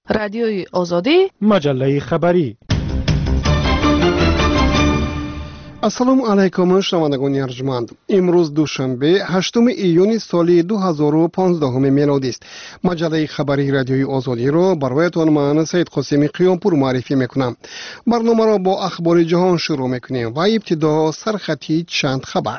رادیوی آزادی، مجله خبری. السلام علیکم شنوندگان ارجمند. امروز دوشنبه 8 ایون سال 2015 میلادی است. مجله خبری رادیوی آزادی را برایتان من سید قاسمی قیامپور معرفی میکنم. برنامه را با اخبار جهان شروع میکنیم و ابتدا سرخطی چند خبر.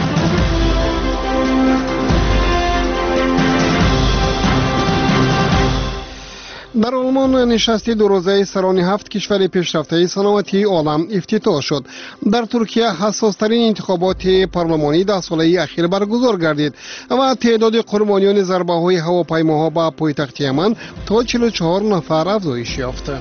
در آلمان نشست دو روزه سران 7 کشور پیشرفته صنعتی عالم افتتاح شد. در ترکیه حساس‌ترین انتخابات پارلمانی در ساله اخیر برگزار گردید و تعداد قربانیان ضربه‌های هواپیماها به پایتخت یمن تا 44 نفر افزایش یافت.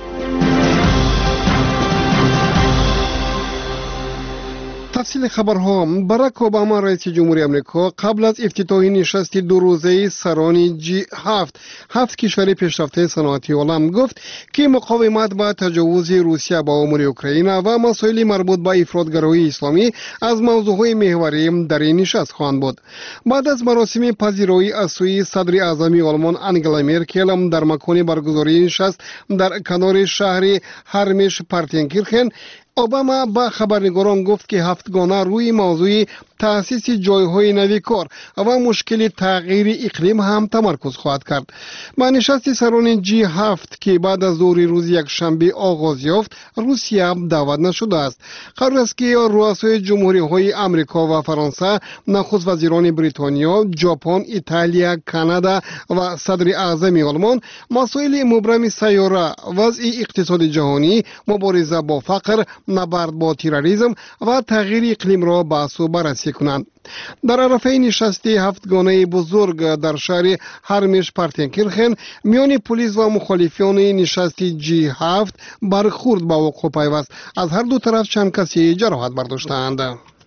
تفصیل خبرها. باراک اوباما رئیس جمهوری آمریکا قبل از افتتاح نشست دو روزه سران هفت کشور پیشرفته صنعتی عالم گفت که مقاومت به تجاوز روسیه به امور اوکراین و مسائل مربوط به افراطگرایی اسلامی از موضوعهای محوری در این نشست خواهند بود. بعد از مراسم پذیرایی از سوی صدر اعظم آلمان انگلا مرکل در مکان برگزاری نشست در کنار شهر هرمش پارتنکیرخن، اوباما با خبرنگاران گفت که هفتگانه روی موضوع تأسیس جایهای نوی کار و مشکل تغییر اقلیم هم تمرکز خواهد کرد. با نشست سران G7 که بعد از ظهر روز یکشنبه آغاز یافت، روسیه دعوت نشده است. قرار است که رؤسای جمهوری‌های آمریکا و فرانسه، نخست وزیران بریتانیا، ژاپن، ایتالیا، کانادا و صدر اعظم آلمان مسائل مبرم سیاره، وضع اقتصاد جهانی، مبارزه با فقر، نبرد با تروریسم و تغییر اقلیم را بحث و بررسی کنند. در عرفه نشست هفتگانه بزرگ در شهر هرمش پارتنکیرخن میان پلیس و مخالفان نشست G7 برخورد به وقوع پیوست. از هر دو طرف چند کسی جراحت برداشتند.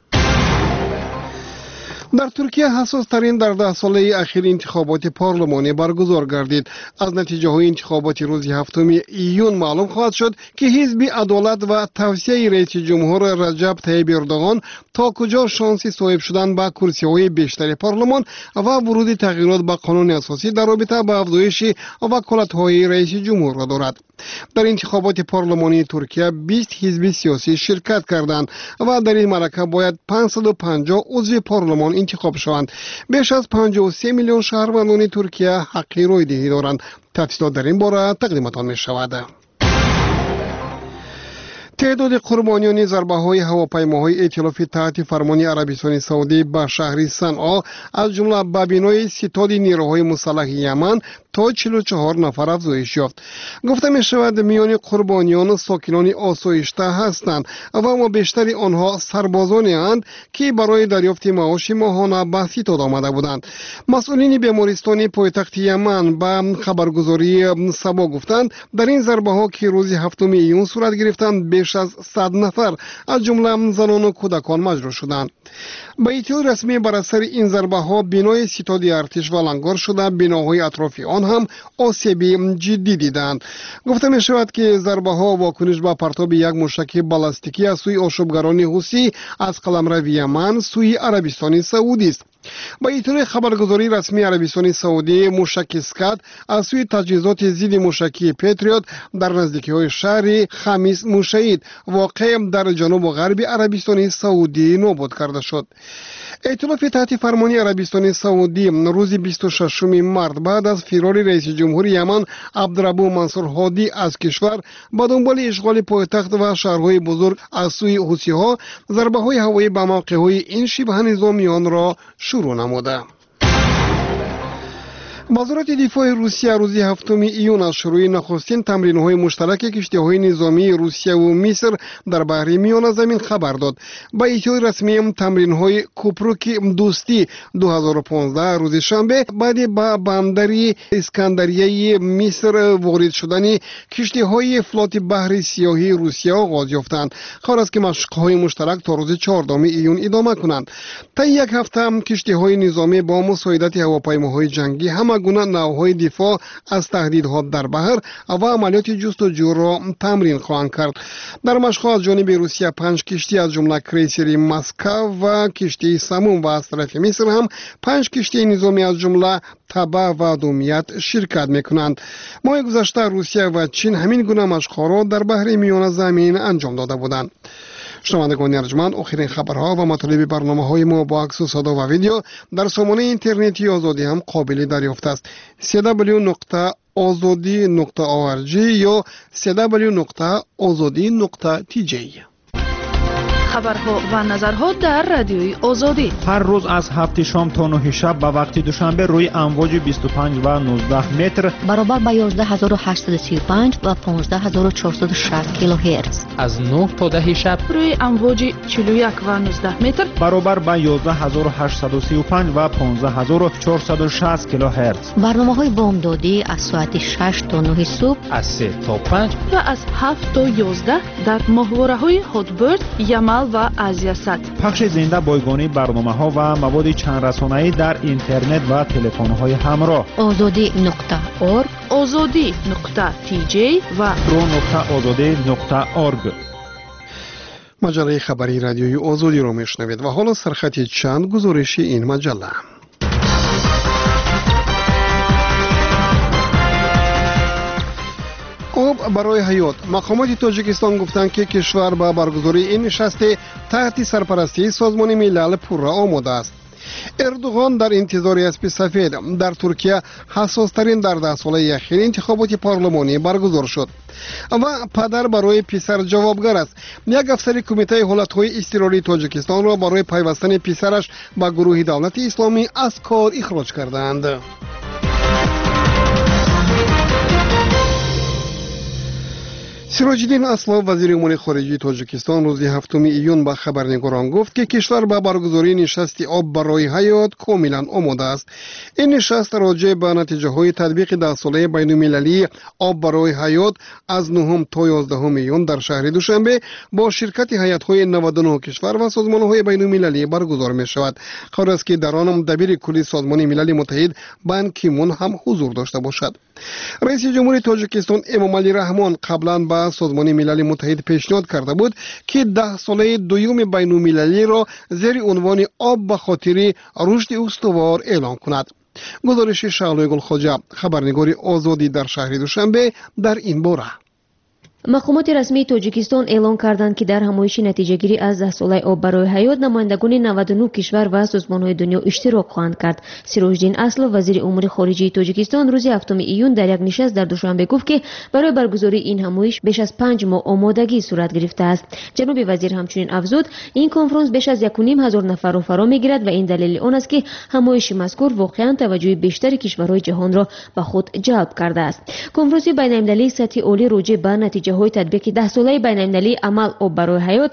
در ترکیه حساس ترین در 10 ساله اخیر انتخابات پارلمانی برگزار گردید. از نتیجه های انتخابات روز 7 ایون معلوم خواهد شد که حزب عدالت و توسعه رئیس جمهور رجب طیب اردوغان تا کجا شانسی صاحب شدن به کرسی های بیشتر پارلمان و ورود تغییرات به قانون اساسی در رابطه با افزایش وکالت های رئیس جمهور را دارد. در انتخابات پارلمانی ترکیه 20 حزب سیاسی شرکت کردند و در این معرکه باید 550 عضو پارلمان انتخاب شوند. بیش از 53 میلیون شهروندان ترکیه حق رای دهی دارند. تفصیلات در این باره تقدیمتان می شود. تعداد قربانیان ضربه‌های هواپیماهای ائتلاف تحت فرمان عربستان سعودی به شهر صنعا از جمله به بنای ستاد نیروهای مسلح یمن تا 44 نفر افزایش یافت. گفته می شود میان قربانیان ساکنان آسایشته هستند و اما بیشتر آنها سربازانی اند که برای دریافت معاش ماهانه به ستاد آمده بودند. مسئولین بیمارستان پایتخت یمن به خبرگزاری سبا گفتند در این ضربه‌ها که روز 7 ایون صورت گرفتند بیش از 100 نفر از جمله زنان و کودکان مجروح شدند. با اطلاع رسمی بر اثر این ضربه‌ها بنای ستاد ارتش ولنگار شده، بناهای اطراف آن هم آسیب جدی دیدند. گفته می شود که ضربه‌ها واکنش به پرتاب یک موشک بالستیکی از سوی آشوبگران حوثی از قلمرو یمن سوی عربستان سعودی است. با اطلاع خبرگزاری رسمی عربستان سعودی، موشک اسکات از سوی تجهیزات ضد موشکی پتریوت در نزدیکی‌های شهر خمیس موشهید واقع در جنوب و غرب عربستان سعودی نابود کرده شد. ائتلاف تحت فرمان عربستان سعودی روز 26 مارس بعد از فرار رئیس جمهور یمن عبدالربو منصور هادی از کشور با دنبال اشغال پایتخت و شهرهای بزرگ از سوی حوثی‌ها ضربه‌های هوایی به موقع‌های این شبه نظامیان را شروع نموده. وزارت دفاع روسیه روز 7 ایون از شروع نخستین تمرین‌های مشترک کشتی‌های نظامی روسیه و مصر در بحر میانه زمین خبر داد. با اطلاع رسمی تمرین‌های کوپروک دوستی 2015 روز شنبه بعد با بندر اسکندریه مصر وارد شدن کشتی‌های فلات بحر سیاهی روسیه آغاز یافتند. قرار است که مشق‌های مشترک تا روز 14 ایون ادامه کنند. تا یک هفته کشتی‌های نظامی با مساعدت هواپیماهای جنگی هم همه گونه نوعهای دفاع از تهدیدها در بحر و عملیات جستجو را تمرین خواهند کرد. در مشق‌ها از جانب روسیه 5 کشتی از جمله کریسری مسکو و کشتی سموم و از طرف مصر هم 5 کشتی نظامی از جمله تبع و دومیت شرکت میکنند. ماه گذشته روسیه و چین همین گونه مشق‌ها را در بحر میان زمین انجام داده بودند. شنوندگان ارجمند، آخرین خبرها و مطالب برنامه‌های ما با عکس و صدا و ویدیو در سامانه اینترنتی آزادی هم قابل دریافت است. www.azadi.org یا www.azadi.tj. خبرها و نظرها در رادیوی آزادی هر روز از 7 شام تا 9 شب به وقت دوشنبه روی امواج 25 و 19 متر برابر با 11835 و 15460 کیلوهرتز. از 9 تا 10 شب روی امواج 41 و 19 متر برابر با 11835 و 15460 کیلوهرتز. برنامه‌های بامدادی از ساعت 6 تا 9 صبح، از 3 تا 5 و از 7 تا 11 در ماهواره‌های هاتبرد، یمل و آسیا سات. پخش زنده بایگانی برنامه‌ها و مواد چند رسانه‌ای در اینترنت و تلفن‌های همراه. azadi.org، azadi.tj و pro.azadi.org. مجله خبری رادیوی آزادی را میشنوید و حالا سرخط چند گزارش این مجله. آب برای حیات. مقامات تاجیکستان گفتند که کشور با برگزاری این نشست تحت سرپرستی سازمان ملل پوررا آماده است. اردوغان در انتظار اسب سفید. در ترکیه حساس‌ترین در 10 ساله اخیر انتخابات پارلمانی برگزار شد و پدر برای پسر جوابگر است. یک افسر کمیته حالت‌های اضطراری تاجیکستان را برای پیوستن پسرش به گروه دولت اسلامی از کار اخراج کردند. سراج الدین اسلام وزیر امور خارجه تاجیکستان روز 7 ایون به خبرنگاران گفت که کشور به برگزاری نشست آب برای حیات کاملا آماده است. این نشست راجع به نتیجه های تطبیق 10 ساله بین المللی آب برای حیات از 9 تا 11 ایون در شهر دوشنبه با شرکت هیئت‌های 99 کشور و سازمان‌های بین المللی برگزار می شود. قرار است که در آن دبیر کلی سازمان ملل متحد بان کی مون هم حضور داشته باشد. رئیس جمهور تاجیکستان امام علی رحمان قبلا با سازمان ملل متحد پیشنهاد کرده بود که 10 ساله دوم بین المللی را زیر عنوان آب به خاطر رشد استوار اعلام کند. گزارش شعله گلخواجه، خبرنگار آزادی در شهر دوشنبه در این باره. مقامات رسمی تاجیکستان اعلان کردند که در همایش نتیجه‌گیری از 10 ساله آب برای حیات نمایندگان 99 کشور و سازمان‌های دنیا اشتراک خواهند کرد. سراج الدین اسلام وزیر امور خارجه تاجیکستان روز 7 ایون در یک نشست در دوشنبه گفت که برای برگزاری این همایش بیش از 5 ماه آمادگی صورت گرفته است. جناب وزیر همچنین افزود این کنفرانس بیش از 1.5 نفر را فرا می‌گیرد و این دلیل آن است که همایش مذکور واقعاً توجه بیشتر کشورهای جهان را به خود جلب کرده است. کنفرانس بین‌المللی سطح عالی راجع به نتیجه‌های تطبیق 10 ساله بین‌المللی عمل آب برای حیات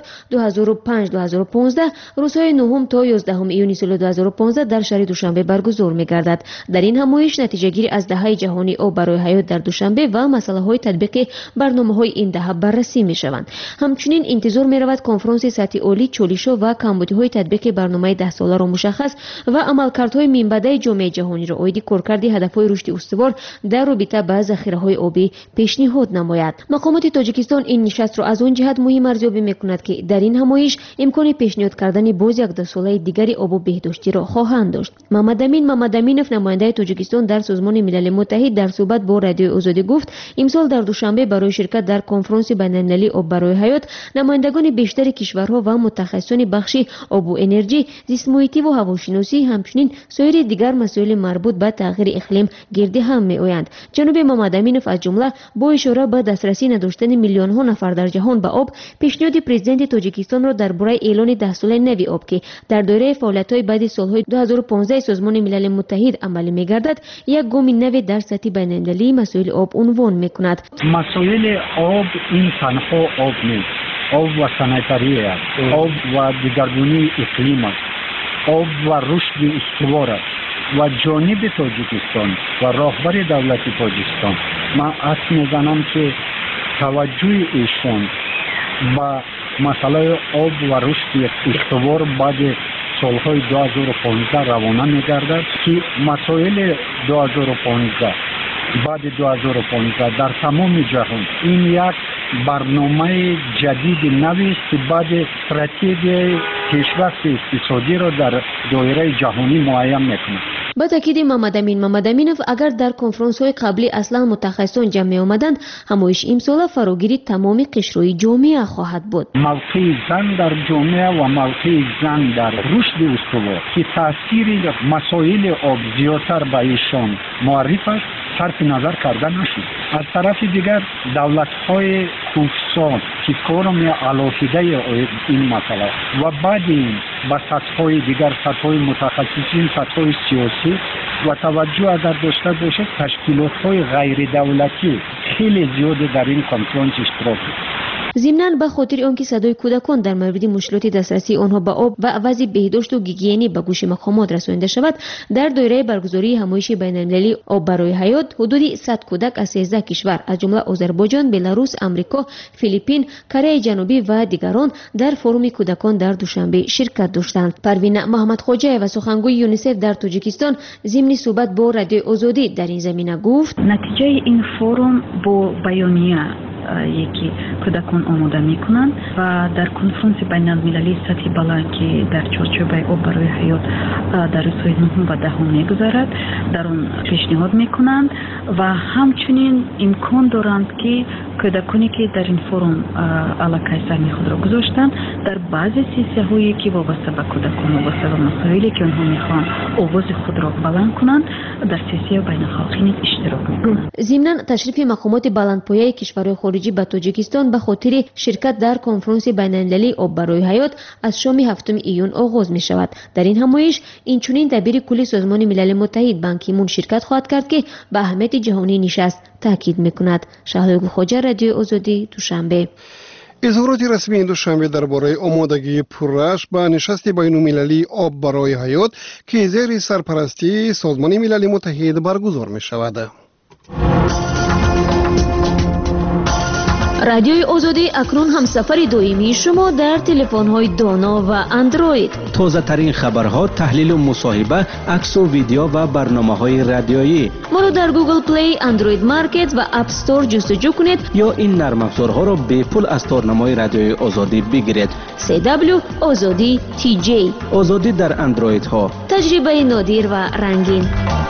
2005-2015 روزهای 9 تا 11 ایون سال 2015 در شهر دوشنبه برگزار می‌گردد. در این همایش نتیجه‌گیری از دهه جهانی آب برای حیات در دوشنبه و مسائل تطبیق برنامه‌های این دهه بررسی می‌شوند. همچنین انتظار می‌رود کنفرانس سطح عالی چالش‌ها و کمبودی‌های تطبیق برنامه 10 ساله را مشخص و عملکردهای منبع جامعه جهانی را اویدی کارکرد هدف‌های رشد استوار در رابطه با ذخیره‌های آبی پیشنهاد نماید. مقامات تاجیکستان این نشست را از آن جهت مهم ارزیابی می‌کند که در این همایش امکان پیشنهاد کردن باز یک 10 ساله دیگری آب و بهداشتی را خواهند داشت. محمد امینov نماینده تاجیکستان در سازمان ملل متحد در صحبت با رادیو آزادی گفت امسال در دوشنبه برای شرکت در کنفرانس بین‌المللی آب برای حیات نمایندگان بیشتر کشورها و متخصصان بخش آب و انرژی، زیست محیطی و هواشناسی همچنین سایر دیگر مسائل مربوط به تغییر اقلیم گرد هم می‌آیند. جناب محمد امینov از جمله با اشاره به دسترسی نداشتن میلیون‌ها نفر در جهان به آب پیشنهاد پرزیدنت تاجیکستان را درباره اعلان 10 ساله نوی آب که در دایره فعالیت‌های بعد سال‌های 2015 سازمان ملل متحد عملی می‌گردد یک گام نوی در سطح بین‌المللی مسائل آب عنوان می‌کند. مسائل آب این تنها آب نیست، آب و سانیتری است، آب و دگرگونی اقلیم است، آب و رشد استوار است و جانب تاجیکستان و راهبر دولت تاجیکستان من اسم میزنم که توجه ایشان با مسئله آب و رشد استوار بعد سالهای 2015 روانه می‌گردد که مسائل 2015 بعد 2015 در تمام جهان این یک برنامه جدید نوی است که بعد استراتژی پیشرفت اقتصادی را در دایره جهانی معین می‌کند. با تاکید محمد امینов اگر در کنفرانس های قبلی اصلا متخصصان جمع می آمدند، همایش امسال فراگیری تمام قشرهای جامعه خواهد بود. موقع زن در جامعه و موقع زن در رشد استوار که تاثیر مسائل آب زیادتر به ایشان معرف است صرف نظر کرده نشد. از طرف دیگر دولت‌های خصوصی که کارم علاقه این مسئله و بعد این با سطح‌های دیگر سطح‌های متخصصین سطح‌های سیاسی و توجه اگر داشته باشد تشکیلات‌های غیر دولتی خیلی زیاد در این کنفرانس اشتراک دارند. ضمناً به خاطر آنکه صدای کودکان در مورد مشکلات دسترسی آنها به آب و وضع بهداشت و گیگینی به گوش مقامات رسانیده شود، در دایره برگزاری همایش بین‌المللی آب برای حیات حدود 100 کودک از 13 کشور از جمله آذربایجان، بلاروس، آمریکا، فیلیپین، کره جنوبی و دیگران در فروم کودکان در دوشنبه شرکت داشتند. پروین محمدخواجه و سخنگوی یونیسف در تاجیکستان ضمن صحبت با رادیو آزادی در این زمینه گفت: نتیجه این فروم با بیانیه یکی کودکان آماده میکنند و در کنفرانس بین المللی سطح بالا که در چارچوب آب برای حیات در روزهای 9 و 10 میگذرد در آن پیشنهاد میکنند و همچنین امکان دارند که کودکانی که در این فروم علاقه سهمی خود را گذاشتند در بعضی سیسیه‌هایی که وابسته به کودکان و وابسته به مسائلی که آنها میخوان آواز خود را بلند کنند در سیسیه بین‌الخالقی نیز اشتراک میکنند. ضمناً تشریف مقامات بلندپایه کشورهای خارجی به تاجیکستان به خاطر شرکت در کنفرانس بین‌المللی آب برای حیات از شام 7 ایون آغاز می شود. در این همایش اینچنین دبیر کل سازمان ملل متحد بان کی مون شرکت خواهد کرد که به اهمیت جهانی نشست تاکید میکند. شهلا خواجه، رادیو آزادی، دوشنبه. اظهارات رسمی این دوشنبه درباره آمادگی پررش به نشست بین‌المللی آب برای حیات که زیر سرپرستی سازمان ملل متحد برگزار می شود. رادیوی آزادی اکنون همسفر دائمی شما در تلفن‌های دانا و اندروید. تازه ترین خبرها، تحلیل و مصاحبه، عکس و ویدیو و برنامه‌های رادیویی. ما را در گوگل پلی، اندروید مارکت و اپ استور جستجو کنید یا این نرم افزارها را به پول از تارنمای رادیوی آزادی بگیرید. CW آزادی TJ. آزادی در اندروید ها. تجربه نادر و رنگین.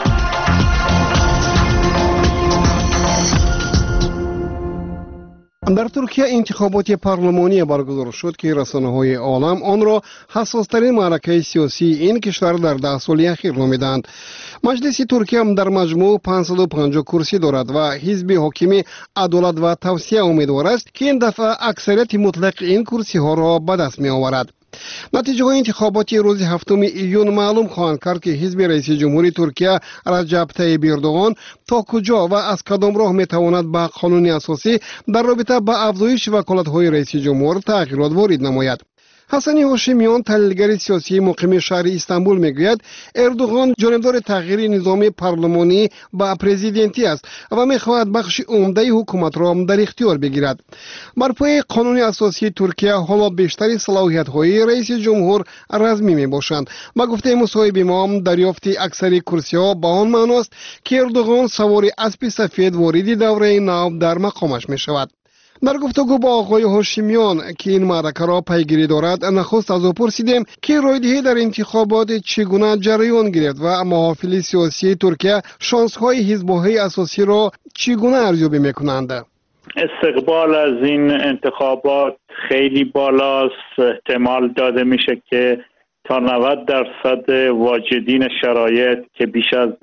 در ترکیه انتخابات پارلمانی برگزار شد که رسانه‌های عالم آن را حساس‌ترین معرکه سیاسی این کشور در 10 سال اخیر نامیدند. مجلس ترکیه هم در مجموع 550 کرسی دارد و حزب حاکم عدالت و توسعه امیدوار است که این دفعه اکثریت مطلق این کرسی ها را به دست می آورد. نتیجه انتخابات روز 7 ایون معلوم خواهند کرد که حزب رئیس جمهوری ترکیه رجب طیب اردوغان تا کجا و از کدام راه میتواند به قانون اساسی در رابطه با افزایش وکالت‌های رئیس جمهور تغییرات وارد نماید. حسنی هاشمیان، تحلیلگر سیاسی مقیم شهر استانبول میگوید اردوغان جانبدار تغییر نظام پارلمانی با پرزیدنتی است و میخواهد بخش عمده حکومت را در اختیار بگیرد. بر پای قانون اساسی ترکیه حالا بیشتر صلاحیت‌های رئیس جمهور رسمی میباشند. با گفته مصاحب ما دریافت اکثر کرسی‌ها با آن معناست که اردوغان سوار اسب سفید وارد دوره نو در مقامش میشود. در گفتگو با آقای هاشمیان که این معرکه را پیگیری دارد، نخست از او پرسیدیم که رایدهی در انتخابات چگونه جریان گرفت و محافل سیاسی ترکیه شانس‌های حزب‌های اساسی را چگونه ارزیابی می‌کنند. استقبال از این انتخابات خیلی بالاست. احتمال داده میشه که تا 90% واجدین شرایط که بیش از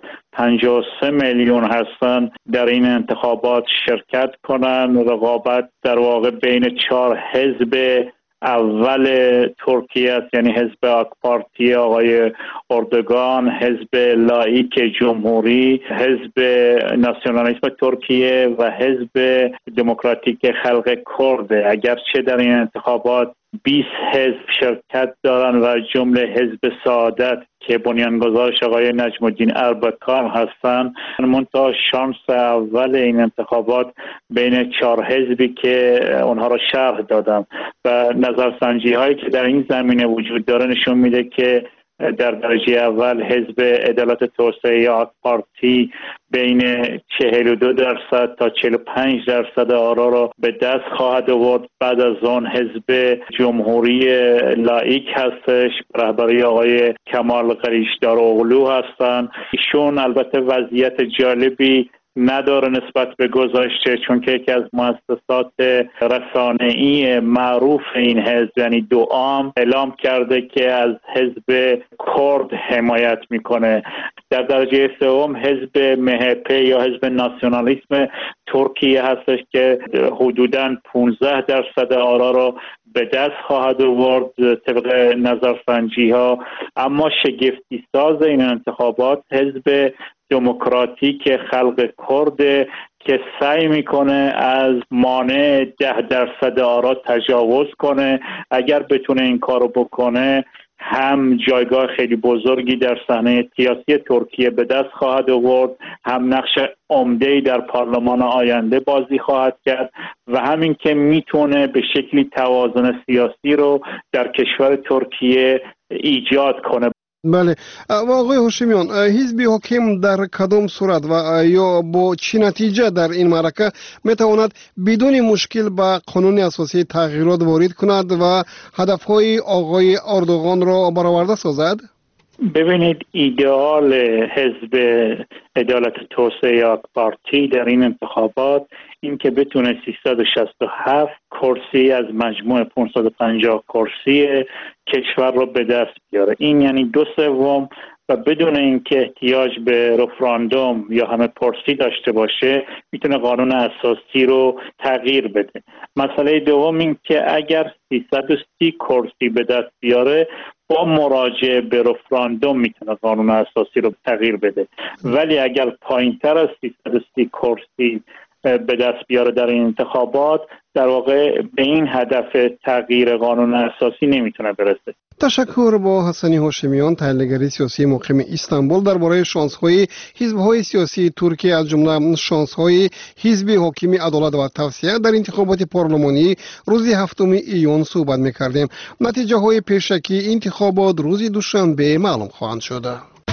53 میلیون هستند در این انتخابات شرکت کنند. رقابت در واقع بین 4 حزب اول ترکیه است، یعنی حزب آک پارتی آقای اردوغان، حزب لایک جمهوری، حزب ناسیونالیسم ترکیه و حزب دموکراتیک خلق کرد. اگرچه در این انتخابات 20 حزب شرکت دارند و جمله حزب سعادت که بنیانگذارش آقای نجم الدین اربکان هستند، منتها شانس اول این انتخابات بین 4 حزبی که اونها را شرح دادم و نظرسنجی هایی که در این زمینه وجود داره نشون میده که در درجه اول حزب عدالت توسعه یا آک پارتی بین 42% تا 45% آرا را به دست خواهد آورد. بعد از آن حزب جمهوری لایک هستش، رهبری آقای کمال قریشداراوغلو هستند. ایشون البته وضعیت جالبی نداره نسبت به گذشته، چون که یکی از مؤسسات رسانه‌ای معروف این حزب یعنی دوام اعلام کرده که از حزب کرد حمایت میکنه. در درجه سوم حزب MHP یا حزب ناسیونالیسم ترکیه هستش که حدوداً 15% آرا را به دست خواهد آورد طبق نظرسنجی ها. اما شگفتی ساز این انتخابات حزب دموکراتیک خلق کرد که سعی میکنه از مانع 10% آرا تجاوز کنه. اگر بتونه این کارو بکنه هم جایگاه خیلی بزرگی در صحنه سیاسی ترکیه به دست خواهد آورد، هم نقش عمده‌ای در پارلمان آینده بازی خواهد کرد و همین که میتونه به شکلی توازن سیاسی رو در کشور ترکیه ایجاد کنه. بله و آقای هاشمیان، حزب حاکم در کدام صورت و یا با چه نتیجه در این معرکه میتواند بدون مشکل به قانون اساسی تغییرات وارد کند و هدفهای آقای اردوغان را برآورده سازد؟ ببینید، ایدئال حزب عدالت توسعه آک پارتی در این انتخابات این که بتونه 367 کرسی از مجموع 550 کرسی کشور رو به دست بیاره. این یعنی 2/3 و بدون اینکه احتیاج به رفراندوم یا همه پرسی داشته باشه میتونه قانون اساسی رو تغییر بده. مسئله دوم این که اگر 330 کرسی به دست بیاره با مراجعه به رفراندوم میتونه قانون اساسی رو تغییر بده، ولی اگر پایینتر از 330 کرسی به دست بیاره در این انتخابات در واقع به این هدف تغییر قانون اساسی نمیتونه برسه. تشکر. با حسنی هاشمیان، تحلیلگر سیاسی مقیم استانبول، درباره شانس‌های حزب‌های سیاسی ترکیه از جمله شانس‌های حزب حاکم عدالت و توسعه در انتخابات پارلمانی روز 7 ایون صحبت می‌کردیم. نتیجه‌های پیشکی انتخابات روز دوشنبه معلوم خواهند شد.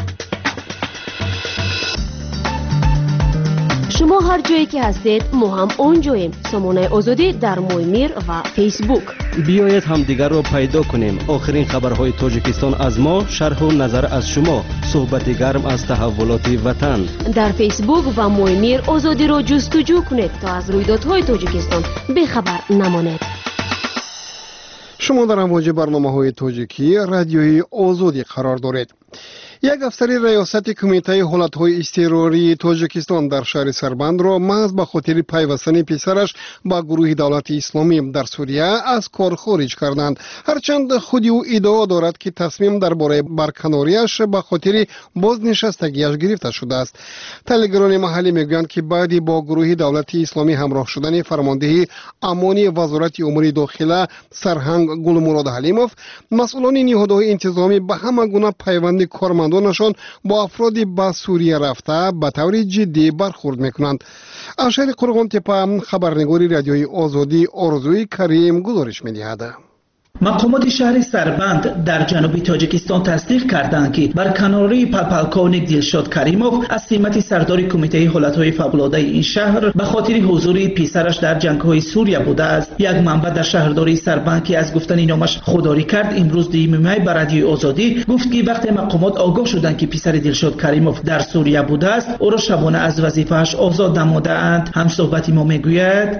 شما هر جایی که هستید ما هم اونجاییم. سامانه آزادی در مویمیر و فیسبوک. بیایید همدیگر را پیدا کنیم. آخرین خبرهای تاجیکستان از ما، شرح و نظر از شما، صحبت گرم از تحولات وطن. در فیسبوک و مویمیر آزادی را جستجو کنید تا از رویدادهای تاجیکستان بی‌خبر نمانید. شما در امواج برنامه‌های تاجیکی رادیوی آزادی قرار دارید. یک افسر ریاست کمیته حالت‌های اضطراری تاجیکستان در شهر سربند را محض به خاطر پیوستن پسرش با گروه دولت اسلامی در سوریه از کار خارج کردند. هرچند خودی او ادعا دارد که تصمیم درباره برکناریش به خاطر بازنشستگیش گرفته شده است. تحلیلگران محلی میگویند که بعد با گروه دولت اسلامی همراه شدن فرمانده امانی وزارت امور داخله سرهنگ گلمراد حلیموف، مسئولان نهادهای انتظامی به همه گونه پیوند کارمندانشان با افرادی به سوریه رفته به طور جدی برخورد میکنند. از شهر قرغان تپه خبرنگاری رادیوی آزادی آرزوی کریم گزارش میدهد. مقامات شهر سربند در جنوب تاجیکستان تصدیق کردند که برکناری پلکونیک دلشاد کریموف از سمت سردار کمیته حالتهای فوق‌العاده این شهر به خاطر حضور پسرش در جنگ‌های سوریه بوده است. یک منبع در شهرداری سربند که از گفتن نامش خودداری کرد امروز 2 می به رادیوی آزادی گفت که وقتی مقامات آگاه شدند که پسر دلشاد کریموف در سوریه بوده است او را شبانه از وظیفه‌اش آزاد نموده اند. هم صحبت ما میگوید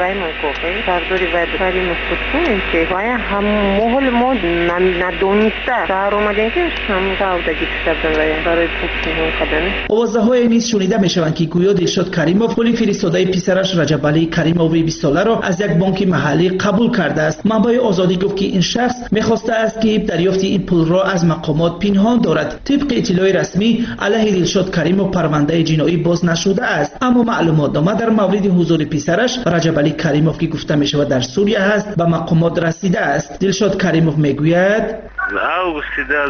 محل ما ندونسته شهر اومدن که همون آودگی کردن برای کدن. آوازه‌های نیز شنیده میشوند که گویا دلشاد کریموف پول فرستاده پسرش رجب علی کریمووی 20 ساله را از یک بانک محلی قبول کرده است. منبع آزادی گفت که این شخص می‌خواسته است که دریافت این پول را از مقامات پنهان دارد. طبق اطلاع رسمی علیه دلشاد کریموف پرونده جنایی باز نشده است، اما معلوماتنامه در مورد حضور پسرش رجب علی کریموف که گفته میشود در سوریه است به مقامات رسیده است. است. دلشاد کریموف میگوید август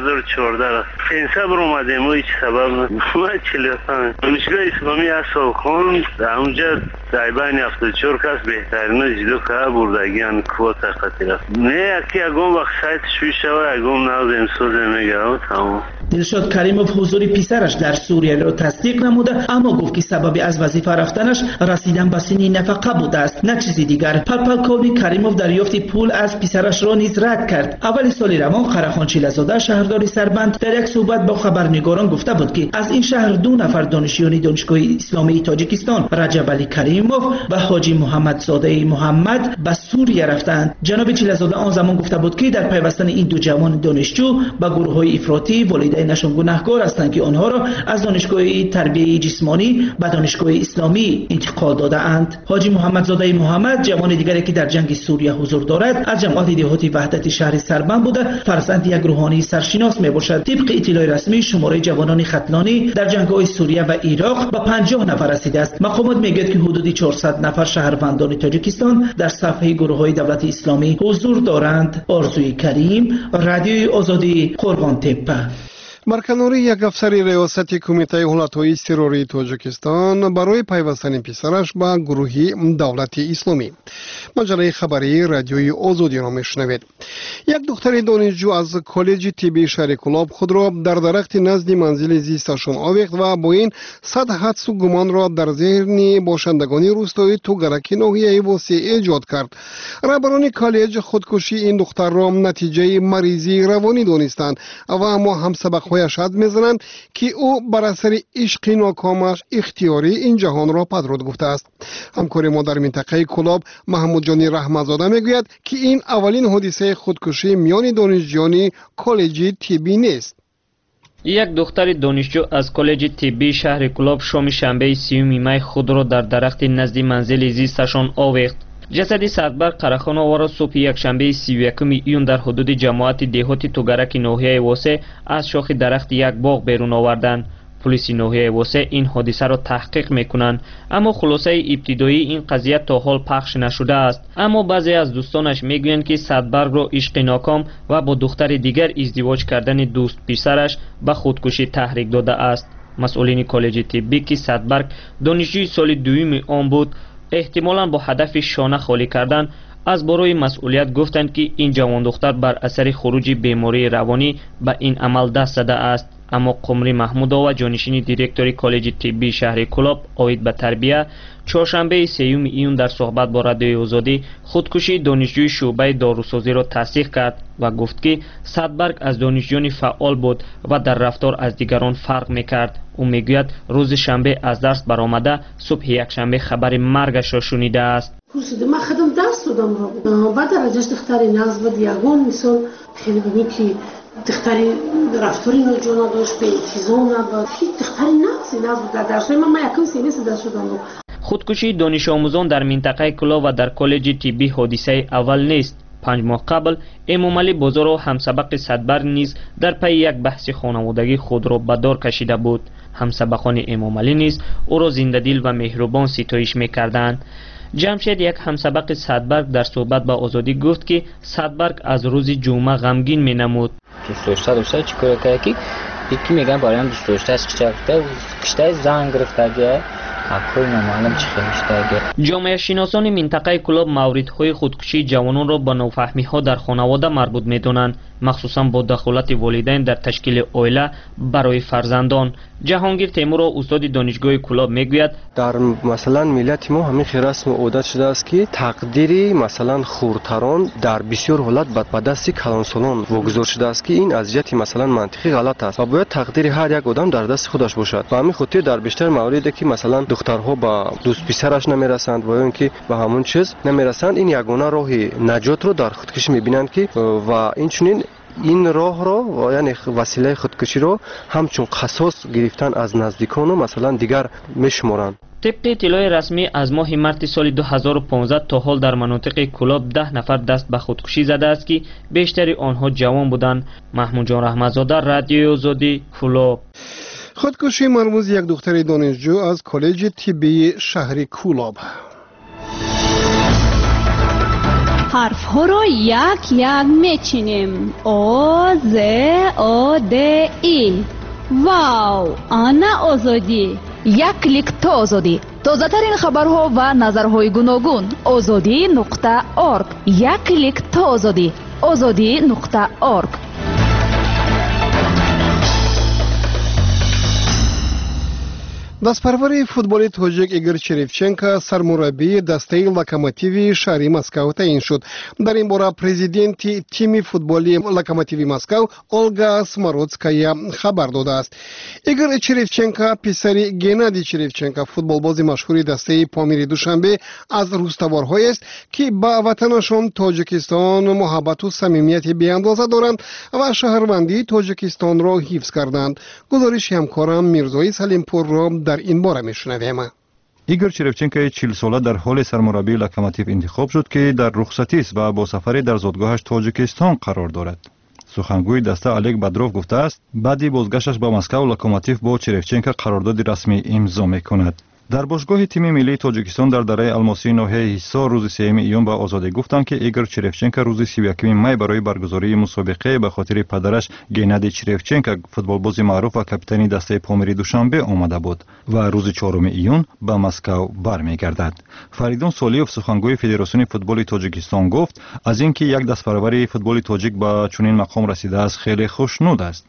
2014 پنسه بر اومدیم و هیچ سبب ما چلیستان دانشگاه اسلامی اصفال خون اونجا در بین 74 کس بهترین جدو که بردگیان کوتا خطی رفت نه یکی اگم وقت سایت شوی شوه اگم ناز امسوزه میگه تمام. دلشاد کریموف حضور پسرش در سوریه را تصدیق نموده اما گفت که سبب از وظیفه رفتنش رسیدن به سن نفقه بوده است نه چیزی دیگر. پلپلکونیک کریموف دریافت پول از پسرش را نیز رد کرد. اول سال روان قراخان چیله‌زاده شهردار سربند در یک صحبت با خبرنگاران گفته بود که از این شهر 2 نفر دانشیان دانشگاه اسلامی تاجیکستان رجب علی کریموف و حاجی محمد زاده محمد به سوریه رفتند. جناب چیله‌زاده آن زمان گفته بود که در پیوستن این دو جوان دانشجو به گروه‌های افراطی والدینشان گناهکار هستند که آنها را از دانشگاه تربیه جسمانی به دانشگاه اسلامی انتقال داده اند. حاجی محمد زاده محمد جوان دیگری که در جنگ سوریه حضور دارد از جماعت دهاتی وحدت شهر سربند بوده فرزند یک روحانی سرشناس میباشد. طبق اطلاع رسمی شماره جوانان ختلانی در جنگ‌های سوریه و عراق به 50 نفر رسیده است. مقامات میگوید که حدود 400 نفر شهروندان تاجیکستان در صفحه گروه‌های دولت اسلامی حضور دارند. آرزوی کریم، رادیوی آزادی، قربان تپه. برکناری یک افسر ریاست کمیته حالتهای اضطراری تاجیکستان برای پیوستن پسرش به گروه دولت اسلامی. مجله خبری رادیوی آزادی را میشنوید. یک دختر دانشجو از کالج طبی شهر کلاب خود را در درخت نزد منزل زیستشان آویخت و با این صد حدس و گمان را در ذهن باشندگان روستای توگرک ناحیه واسع ایجاد کرد. رهبران کالج خودکشی این دختر را نتیجه مریضی روانی دانستند و اما همسبق شد میزنند که او بر اثر عشق ناکامش اختیاری این جهان را پدرود گفته است. همکار ما در منطقه کلاب محمود جانی رحمتزاده میگوید که این اولین حادثه خودکشی میان دانشجویان کالج طبی نیست. یک دختر دانشجو از کالج طبی شهر کلاب شام شنبه 30 می خود را در درخت نزد منزل زیستشان آویخت. جسد صدبرق قرخان آورا صبح یک شنبه 31 ایون در حدود جماعت دهاتی توگرک ناحیه واسع از شاخ درخت یک باغ بیرون آوردند. پلیس ناحیه واسع این حادثه را تحقیق میکنند اما خلاصه ابتدایی این قضیه تا حال پخش نشده است. اما بعضی از دوستانش میگویند که صدبرق را عشق ناکام و با دختر دیگر ازدواج کردن دوست پسرش به خودکشی تحریک داده است. مسئولین کالج طبی که صدبرق دانشجوی سال دوم آن بود احتمالاً با هدف شانه خالی کردن از برای مسئولیت گفتند که این جوان دختر بر اثر خروج بیماری روانی به این عمل دست زده است. اما قمری محمودآوا جانشین دیرکتوری کالج طبی شهر کلاب اوید به تربیه چهارشنبه 3 ایون در صحبت با رادیوی آزادی خودکشی دانشجوی شعبه داروسازی را تصدیق کرد و گفت که صدبرق از دانشجویان فعال بود و در رفتار از دیگران فرق میکرد. او میگوید روز شنبه از درس برآمده صبح یک شنبه خبر مرگش را شنیده است. من خودم درس دادم را بعد درجهش دختری ناز بود یگان مثال خیلی ببین که دختری رفتاری ناجوانه داشت به انتظام نبود که دختری ناز بود در درس من یکم سیمیس درس شدم. خودکشی دانش آموزان در منطقه کلا و در کالج طبی حادثه اول نیست. 5 ماه قبل امام علی بازار و همسبق صدبرق نیز در پی یک بحث خانوادگی خود را به دار کشیده بود. همسبقان امام علی نیز او را زنده‌دل و مهربان ستایش می‌کردند. جمشید یک همسبق صدبرق در صحبت با آزادی گفت که صدبرق از روز جمعه غمگین می‌نمود. دوستا چیکار کرد یکی میگن باید دوست داشتهش کشته زنگ گرفته اکوی نمالم چی خیلیشته. جامعه شناسان منطقه کلاب موردهای خودکشی جوانان را با نافهمی ها در خانواده مربوط میدونند، مخصوصا با دخالت والدین در تشکیل عائله برای فرزندان. جهانگیر تیمور استاد دانشگاه کلاب میگوید در مثلا ملت ما همین رسم و عادت شده است که تقدیری مثلا خردتران در بسیار حالت به دست کلانسالان واگذار شده است که این اذیت مثلا منطقی غلط است و باید تقدیر هر یک آدم در دست خودش باشد. و همین خاطر در بیشتر مواردی که مثلا دخترها با دوست پسرش نمیرسند و اینکه به همون چیز نمیرسند این یگانه راه نجات رو در خودکشی میبینند که و این چنین این راه را یعنی وسیله خودکشی را همچون قصاص گرفتن از نزدیکان و مثلا دیگر میشمارند. طبق اطلاع رسمی از ماه مارس سال 2015 تا حال در مناطق کلاب 10 نفر دست به خودکشی زده است که بیشتر آنها جوان بودند. محمود جان رحمتزاده، رادیوی آزادی، کلاب. خودکشی مرموز یک دختر دانشجو از کالج طبی شهر کلاب. حرف‌ها را یک یک میچینیم. آ ز آ د ای. واو، آنا آزادی. یک کلیک تا آزادی. تازه ترین خبرها و نظرهای گوناگون. azadi.org. یک کلیک تا آزادی. azadi.org. دستپروری فوتبالی توجیک ایگور چریفچنکا سرمربی دسته لوکوموتیو شهری مسکو تعیین شد. در این باره پرزیدنت تیم فوتبالی لوکوموتیو مسکو اولگا سمارودسکایا خبر داده است. ایگور چریفچنکا پسر گنادی چریفچنکا فوتبال بازی مشهوری دسته پامیر دوشنبه از روستوارهایی است که با وطنشان تاجیکستان محبت و صمیمیت بی‌اندازه دارند و شهروندی تاجیکستان را حفظ کردند. گزارش همکارم میرزایی سلیمپور را در این باره میشنویم. ایگور چریفچنکا 40 ساله در حال سرمربی لوکوموتیو انتخاب شد که در رخصتی است و با سفری در زادگاهش تاجیکستان قرار دارد. سخنگوی دسته الک بدروف گفته است بعدی بازگشتش به مسکو لوکوموتیو با چریفچنکا قرارداد رسمی امضا میکند. در باشگاه تیم ملی تاجیکستان در دره الماسی ناحیه حصار روز 3 ایون به آزادی گفتند که ایگور چریفچنکا روز 31 می برای برگزاری مسابقه به خاطر پدرش گنادی چریفچنکا فوتبالباز معروف و کاپیتان دسته پامیر دوشنبه آمده بود و روز 4 ایون به مسکو برمیگردد. فریدون سالیوف سخنگوی فدراسیون فوتبال تاجیکستان گفت از اینکه یک دستپروری فوتبال تاجیک به چنین مقام رسیده است خیلی خوشنود است.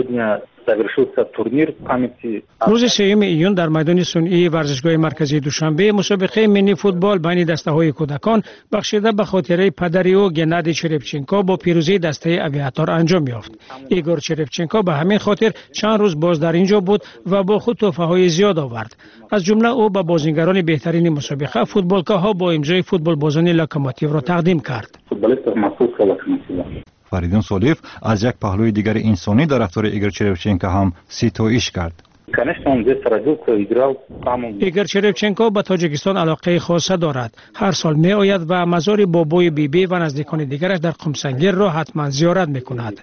روز 3 ایون در میدان صنعی ورزشگاه مرکزی دوشنبه مسابقه مینی فوتبال بین دسته‌های کودکان بخشیده به خاطره پدری او گنادی چریفچنکا با پیروزی دسته اویاتور انجام یافت. ایگور چریفچنکا به همین خاطر چند روز باز در اینجا بود و با خود تحفه‌های زیاد آورد. از جمله او به بازیگران بهترین مسابقه فوتبالکاها با امضای فوتبالبازان لوکوموتیو را تقدیم کرد. فریدون سالیف از یک پهلوی دیگر انسانی در رفتار ایگور چریفچنکا هم ستایش کرد. ایگور چریفچنکا به تاجیکستان علاقه خاصه دارد. هر سال می آید و مزار بابای بیبی و نزدیکان دیگرش در قمسنگیر را حتما زیارت می کند.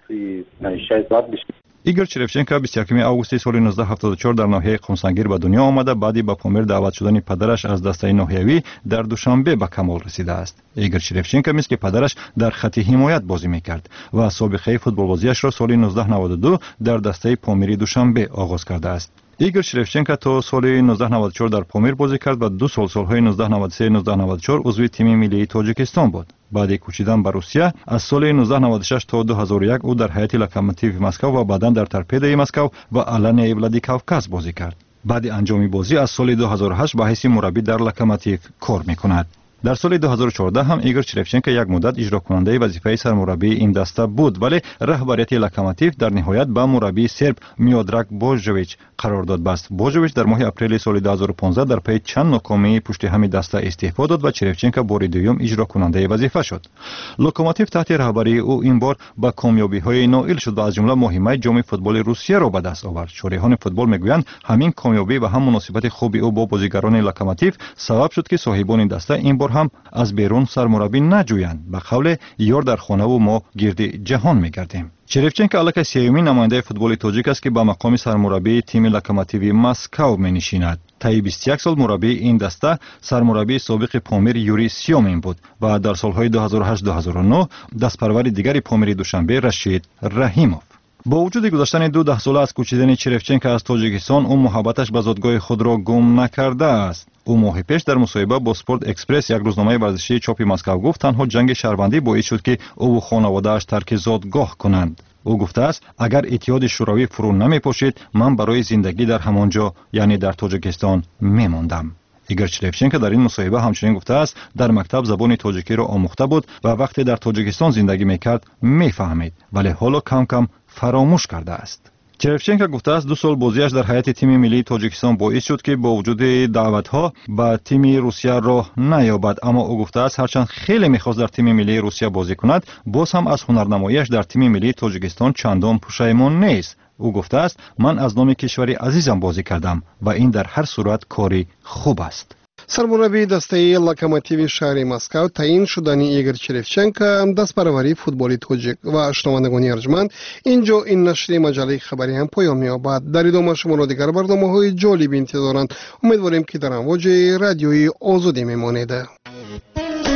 ایگور چریفچنکا 21 آگوست سال 1974 در ناحیه قمسنگیر به دنیا آمده بعدی به پامیر دعوت شدن پدرش از دسته ناحیوی در دوشنبه به کمال رسیده است. ایگور چریفچنکا مثل که پدرش در خط حمایت بازی میکرد و سابقه فوتبال بازیش را سال 1992 در دسته پامیر دوشنبه آغاز کرده است. ایگور چریفچنکا تا سال 1994 در پامیر بازی کرد و 2 سالهای 1993-1994 عضو تیم ملی تاجیکستان بود. بعد کوچیدن به روسیه از سال 1996 تا 2001 او در هیئت لوکوموتیو مسکو و بعدا در تورپدوی مسکو و آلانیا ولادیکاوکاز بازی کرد. بعد انجام بازی از سال 2008 به حیث مربی در لوکوموتیو کار میکند. در سال 2014 هم ایگور چریفچنکا یک مدت اجرا کننده وظیفه سرمربی این دسته بود ولی رهبریت لوکوموتیو در نهایت به مربی سرب میودراگ بوژویچ قرارداد بست. بوژویچ در ماه اپریل سال 2015 در پی چند ناکامی پشت هم دسته استعفا داد و چریفچنکا بار دوم اجرا کننده وظیفه شد. لوکوموتیو تحت رهبری او این بار با کامیابی‌های نائل شد و از جمله مهمه جام فوتبال روسیه را به دست آورد. شارحان فوتبال میگویند همین کامیابی و هم مناسبت خوبی او با بازیگران لوکوموتیو سبب شد که صاحبان دسته این بار هم از بیرون سرمربی نجویند. به قول یار در خانه و ما گرد جهان میگردیم. چریفچنکا الک سیومین نماینده فوتبال تاجیک است که به مقام سرمربی تیم لوکوموتیو مسکو مینشیند. طی 21 سال مربی این دسته سرمربی سابق پامیر یوری سیومین بود و در سالهای 2008-2009 دستپروری دیگری پامیر دوشنبه رشید رحیموف. با وجود گذشتن 12 ساله از کوچیدن چریفچنکا از تاجیکستان او محبتش به زادگاه خود را گم نکرده است. او ماه پیش در مصاحبه با سپورت اکسپرس یک روزنامه ورزشی چاپ مسکو گفت تنها جنگ شهروندی باعث شد که او و خانواده‌اش ترک زادگاه کنند. او گفته است اگر اتحاد شوروی فرو نمی‌پاشید من برای زندگی در همانجا یعنی در تاجیکستان می‌ماندم. ایگور چریفچنکا در این مصاحبه همچنین گفته است در مکتب زبان تاجیکی را آموخته بود و وقتی در تاجیکستان زندگی می‌کرد می‌فهمید ولی حالا کم کم فراموش کرده است. چریفچنکا گفته است 2 سال بازیش در هیئت تیم ملی تاجیکستان باعث شد که با وجود دعوت‌ها به تیم روسیه راه نیابد، اما او گفته است هرچند خیلی می‌خواست در تیم ملی روسیه بازی کند باز هم از هنرنماییش در تیم ملی تاجیکستان چندان پشیمان نیست. او گفته است من از نام کشوری عزیزم بازی کردم و این در هر صورت کاری خوب است. سرمربی دسته لوکوموتیو شهری مسکو تعیین شدنی ایگور چریفچنکا دستپروری فوتبالی تاجیک و شنوندگان ارجمند اینجا این نشر مجله خبری هم پایان می‌یابد. در ادامه شما را دیگر برنامه‌های جالب انتظارند. امیدواریم که در امواج رادیوی آزادی میمانید.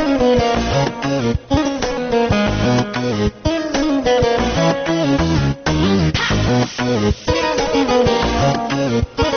Ha!